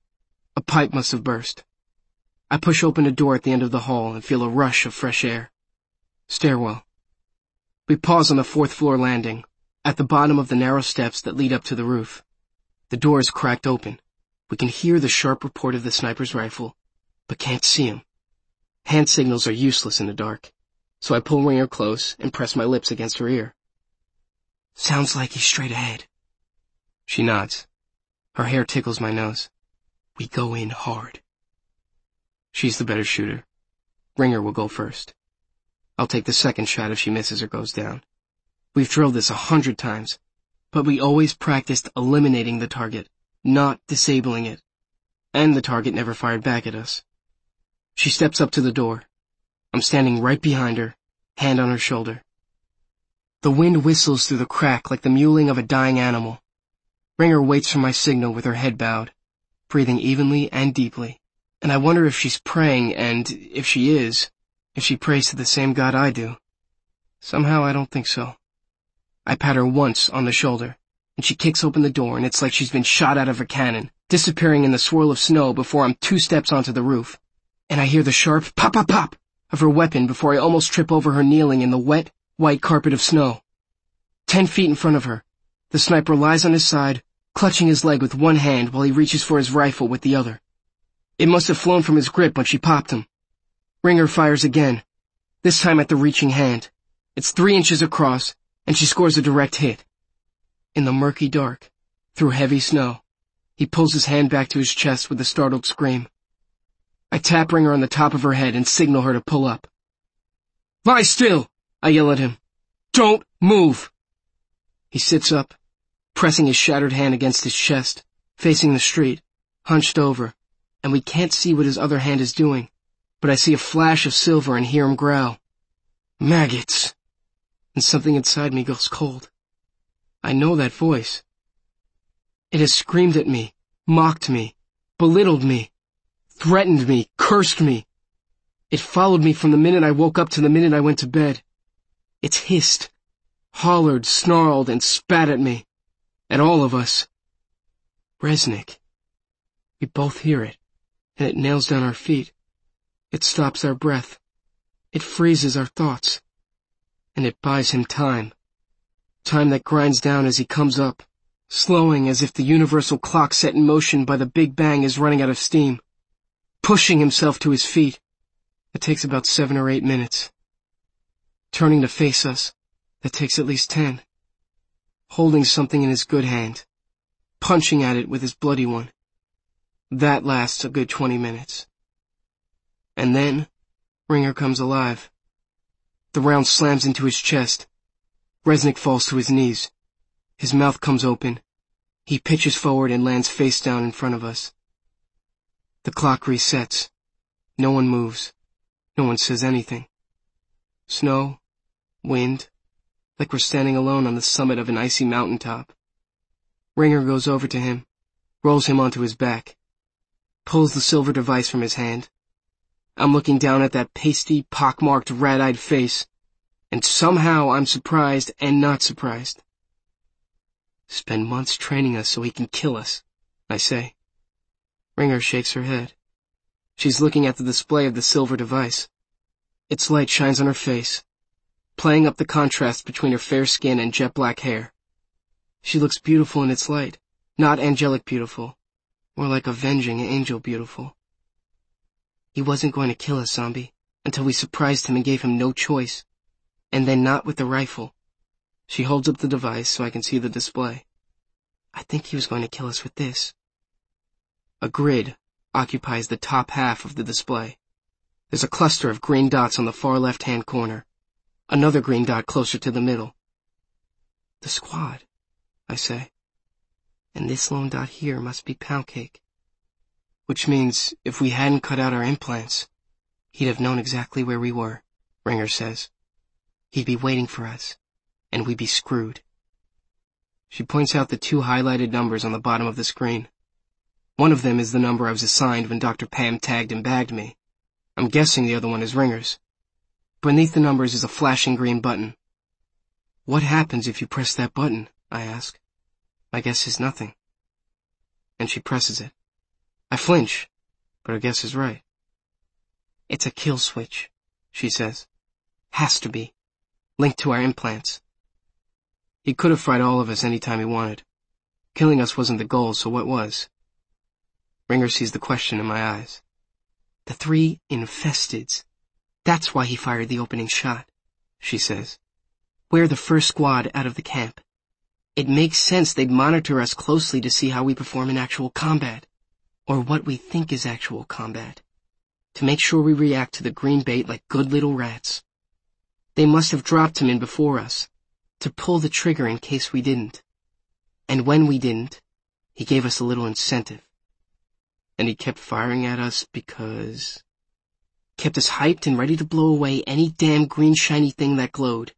A: A pipe must have burst. I push open a door at the end of the hall and feel a rush of fresh air. Stairwell. We pause on the fourth-floor landing, at the bottom of the narrow steps that lead up to the roof. The door is cracked open. We can hear the sharp report of the sniper's rifle, but can't see him. Hand signals are useless in the dark, so I pull Ringer close and press my lips against her ear.
B: Sounds like he's straight ahead.
A: She nods. Her hair tickles my nose.
B: We go in hard.
A: She's the better shooter. Ringer will go first. I'll take the second shot if she misses or goes down. We've drilled this 100 times, but we always practiced eliminating the target, not disabling it. And the target never fired back at us. She steps up to the door. I'm standing right behind her, hand on her shoulder. The wind whistles through the crack like the mewling of a dying animal. Ringer waits for my signal with her head bowed, breathing evenly and deeply. And I wonder if she's praying, and if she is, if she prays to the same God I do. Somehow I don't think so. I pat her once on the shoulder, and she kicks open the door, and it's like she's been shot out of a cannon, disappearing in the swirl of snow before I'm 2 steps onto the roof. And I hear the sharp pop-pop-pop of her weapon before I almost trip over her kneeling in the wet, white carpet of snow. 10 feet in front of her, the sniper lies on his side, clutching his leg with one hand while he reaches for his rifle with the other. It must have flown from his grip when she popped him. Ringer fires again, this time at the reaching hand. It's 3 inches across, and she scores a direct hit. In the murky dark, through heavy snow, he pulls his hand back to his chest with a startled scream. I tap Ringer on the top of her head and signal her to pull up. Lie still, I yell at him. Don't move. He sits up, pressing his shattered hand against his chest, facing the street, hunched over, and we can't see what his other hand is doing, but I see a flash of silver and hear him growl. Maggots! And something inside me goes cold. I know that voice. It has screamed at me, mocked me, belittled me, threatened me, cursed me. It followed me from the minute I woke up to the minute I went to bed. It's hissed, hollered, snarled, and spat at me. At all of us. Resnick. We both hear it, and it nails down our feet. It stops our breath. It freezes our thoughts. And it buys him time. Time that grinds down as he comes up, slowing as if the universal clock set in motion by the Big Bang is running out of steam. Pushing himself to his feet. It takes about 7 or 8 minutes. Turning to face us. That takes at least 10. Holding something in his good hand. Punching at it with his bloody one. That lasts a good 20 minutes. And then, Ringer comes alive. The round slams into his chest. Resnick falls to his knees. His mouth comes open. He pitches forward and lands face down in front of us. The clock resets. No one moves. No one says anything. Snow, wind, like we're standing alone on the summit of an icy mountaintop. Ringer goes over to him, rolls him onto his back, pulls the silver device from his hand. I'm looking down at that pasty, pockmarked, rat-eyed face, and somehow I'm surprised and not surprised. Spend months training us so he can kill us, I say. Ringer shakes her head. She's looking at the display of the silver device. Its light shines on her face, playing up the contrast between her fair skin and jet-black hair. She looks beautiful in its light, not angelic beautiful, more like avenging angel beautiful. He wasn't going to kill us, Zombie, until we surprised him and gave him no choice. And then not with the rifle. She holds up the device so I can see the display. I think he was going to kill us with this. A grid occupies the top half of the display. There's a cluster of green dots on the far left-hand corner. Another green dot closer to the middle. The squad, I say. And this lone dot here must be Pound Cake. Which means, if we hadn't cut out our implants, he'd have known exactly where we were, Ringer says. He'd be waiting for us, and we'd be screwed. She points out the 2 highlighted numbers on the bottom of the screen. One of them is the number I was assigned when Dr. Pam tagged and bagged me. I'm guessing the other one is Ringer's. Beneath the numbers is a flashing green button. What happens if you press that button? I ask. My guess is nothing. And she presses it. I flinch, but her guess is right. It's a kill switch, she says. Has to be. Linked to our implants. He could have fried all of us any time he wanted. Killing us wasn't the goal, so what was? Ringer sees the question in my eyes. The 3 infesteds. That's why he fired the opening shot, she says. We're the first squad out of the camp. It makes sense they'd monitor us closely to see how we perform in actual combat. Or what we think is actual combat. To make sure we react to the green bait like good little rats. They must have dropped him in before us, to pull the trigger in case we didn't. And when we didn't, he gave us a little incentive. And he kept firing at us because... kept us hyped and ready to blow away any damn green shiny thing that glowed.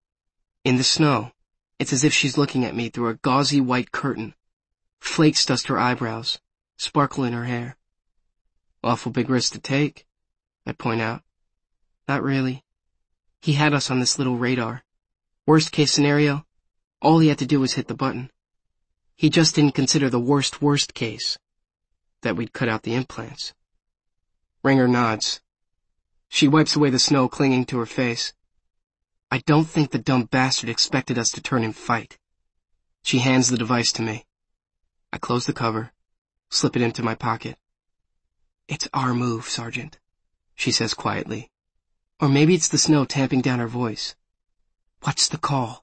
A: In the snow, it's as if she's looking at me through a gauzy white curtain. Flakes dust her eyebrows, sparkle in her hair. Awful big risk to take, I point out. Not really. He had us on this little radar. Worst case scenario, all he had to do was hit the button. He just didn't consider the worst case. That we'd cut out the implants. Ringer nods. She wipes away the snow clinging to her face. I don't think the dumb bastard expected us to turn and fight. She hands the device to me. I close the cover, slip it into my pocket. It's our move, Sergeant, she says quietly. Or maybe it's the snow tamping down her voice. What's the call?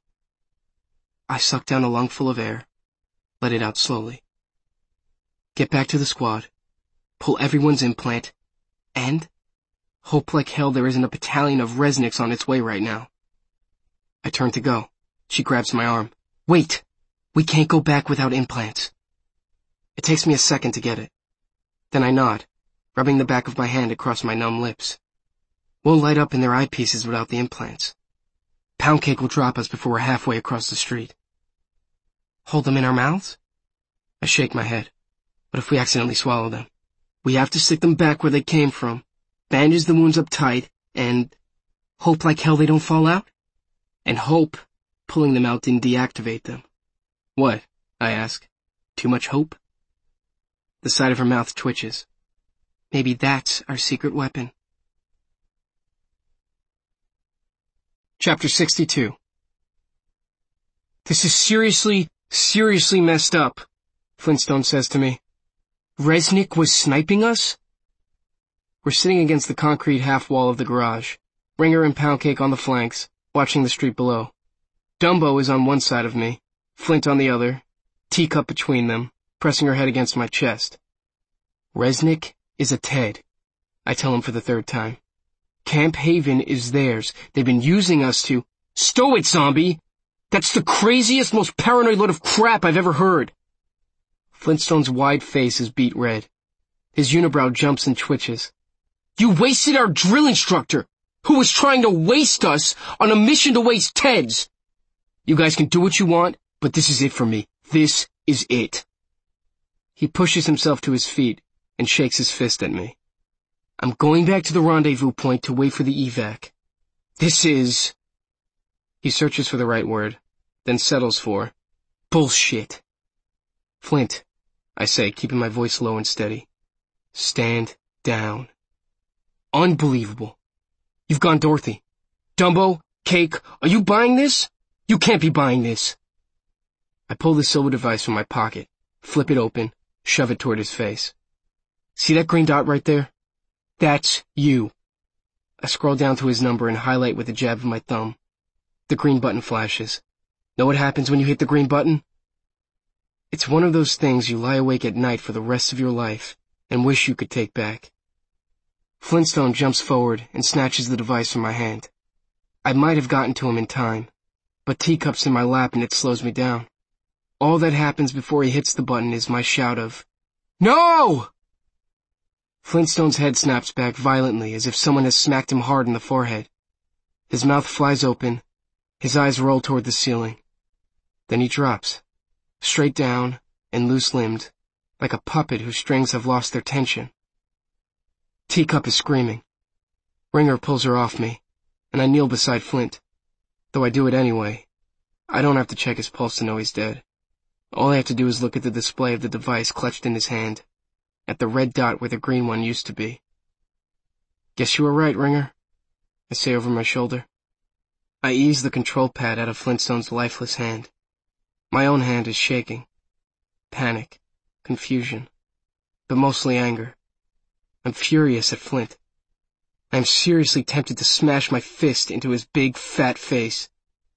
A: I suck down a lungful of air, let it out slowly. Get back to the squad, pull everyone's implant, and hope like hell there isn't a battalion of Resnicks on its way right now. I turn to go. She grabs my arm. Wait! We can't go back without implants. It takes me a second to get it. Then I nod, rubbing the back of my hand across my numb lips. We'll light up in their eyepieces without the implants. Pound Cake will drop us before we're halfway across the street. Hold them in our mouths? I shake my head. What if we accidentally swallow them? We have to stick them back where they came from, bandage the wounds up tight, and hope like hell they don't fall out? And hope pulling them out didn't deactivate them. What? I ask. Too much hope? The side of her mouth twitches. Maybe that's our secret weapon. Chapter 62. This is seriously messed up, Flintstone says to me. Resnick was sniping us? We're sitting against the concrete half wall of the garage, Ringer and Pound Cake on the flanks, watching the street below. Dumbo is on one side of me, Flint on the other, teacup between them, pressing her head against my chest. Resnick is a Ted, I tell him for the 3rd time. Camp Haven is theirs. They've been using us to... Stow it, zombie! That's the craziest, most paranoid load of crap I've ever heard. Flintstone's wide face is beet red. His unibrow jumps and twitches. You wasted our drill instructor, who was trying to waste us on a mission to waste Teds. You guys can do what you want, but this is it for me. This is it. He pushes himself to his feet and shakes his fist at me. I'm going back to the rendezvous point to wait for the evac. This is... He searches for the right word, then settles for bullshit. Flint, I say, keeping my voice low and steady. Stand down. Unbelievable. You've gone Dorothy. Dumbo, Cake, are you buying this? You can't be buying this. I pull the silver device from my pocket, flip it open, shove it toward his face. See that green dot right there? That's you. I scroll down to his number and highlight with the jab of my thumb. The green button flashes. Know what happens when you hit the green button? It's one of those things you lie awake at night for the rest of your life and wish you could take back. Flintstone jumps forward and snatches the device from my hand. I might have gotten to him in time, but Teacup's in my lap and it slows me down. All that happens before he hits the button is my shout of, "No!" Flintstone's head snaps back violently as if someone has smacked him hard in the forehead. His mouth flies open, his eyes roll toward the ceiling. Then he drops, straight down and loose-limbed, like a puppet whose strings have lost their tension. Teacup is screaming. Ringer pulls her off me, and I kneel beside Flint. Though I do it anyway. I don't have to check his pulse to know he's dead. All I have to do is look at the display of the device clutched in his hand, at the red dot where the green one used to be. "Guess you were right, Ringer," I say over my shoulder. I ease the control pad out of Flintstone's lifeless hand. My own hand is shaking. Panic, confusion, but mostly anger. I'm furious at Flint. I'm seriously tempted to smash my fist into his big, fat face.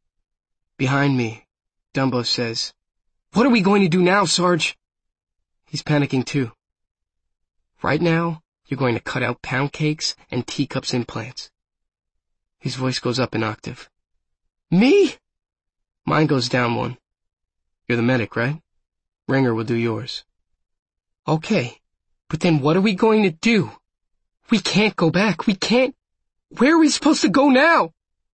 A: Behind me, Dumbo says, "What are we going to do now, Sarge?" He's panicking too. "Right now, you're going to cut out pound cakes and Teacup's implants." His voice goes up an octave. "Me?" Mine goes down one. "You're the medic, right? Ringer will do yours." "Okay, but then what are we going to do? We can't go back. We can't. Where are we supposed to go now?"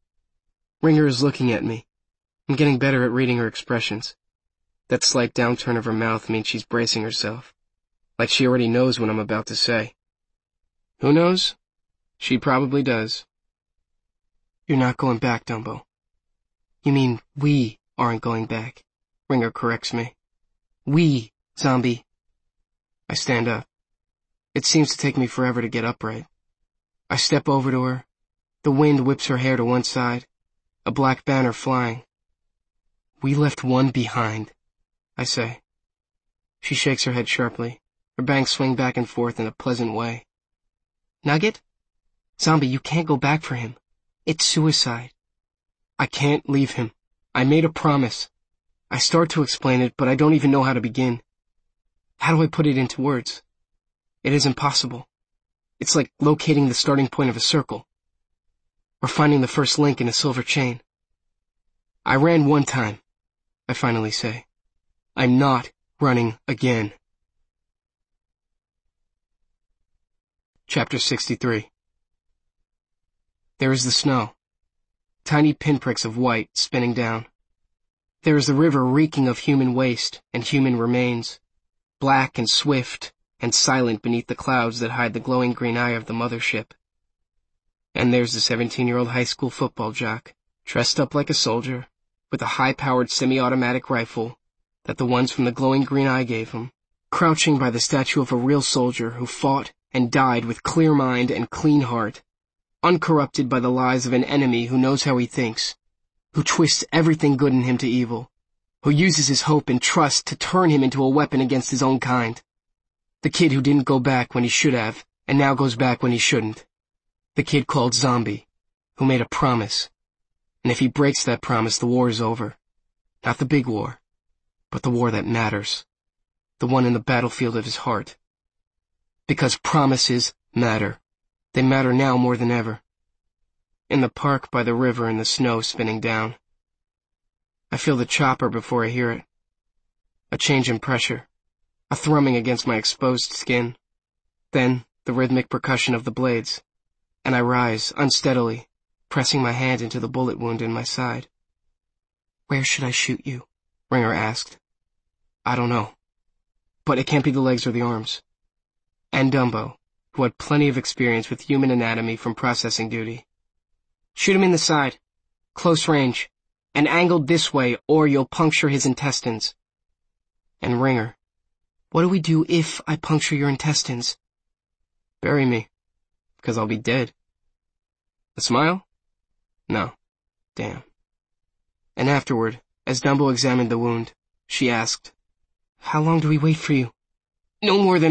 A: Ringer is looking at me. I'm getting better at reading her expressions. That slight downturn of her mouth means she's bracing herself, like she already knows what I'm about to say. Who knows? She probably does. "You're not going back, Dumbo." "You mean we aren't going back," Ringer corrects me. "We, zombie." I stand up. It seems to take me forever to get upright. I step over to her. The wind whips her hair to one side, a black banner flying. "We left one behind," I say. She shakes her head sharply. Her bangs swing back and forth in a pleasant way. "Nugget? Zombie, you can't go back for him. It's suicide." "I can't leave him. I made a promise." I start to explain it, but I don't even know how to begin. How do I put it into words? It is impossible. It's like locating the starting point of a circle, or finding the first link in a silver chain. "I ran one time," I finally say. "I'm not running again." Chapter 63. There is the snow. Tiny pinpricks of white spinning down. There is the river reeking of human waste and human remains, black and swift and silent beneath the clouds that hide the glowing green eye of the mothership. And there's the 17-year-old high school football jock, dressed up like a soldier, with a high-powered semi-automatic rifle that the ones from the glowing green eye gave him, crouching by the statue of a real soldier who fought and died with clear mind and clean heart, uncorrupted by the lies of an enemy who knows how he thinks, who twists everything good in him to evil, who uses his hope and trust to turn him into a weapon against his own kind. The kid who didn't go back when he should have, and now goes back when he shouldn't. The kid called Zombie, who made a promise. And if he breaks that promise, the war is over. Not the big war, but the war that matters. The one in the battlefield of his heart. Because promises matter. They matter now more than ever. In the park by the river and the snow spinning down. I feel the chopper before I hear it. A change in pressure. A thrumming against my exposed skin. Then the rhythmic percussion of the blades. And I rise, unsteadily, pressing my hand into the bullet wound in my side. "Where should I shoot you?" Ringer asked. "I don't know. But it can't be the legs or the arms." And Dumbo, who had plenty of experience with human anatomy from processing duty. "Shoot him in the side. Close range. And angled this way, or you'll puncture his intestines." And Ringer, "What do we do if I puncture your intestines?" "Bury me, because I'll be dead." A smile? No. Damn. And afterward, as Dumbo examined the wound, she asked.
B: How long do we wait for you?
A: No more than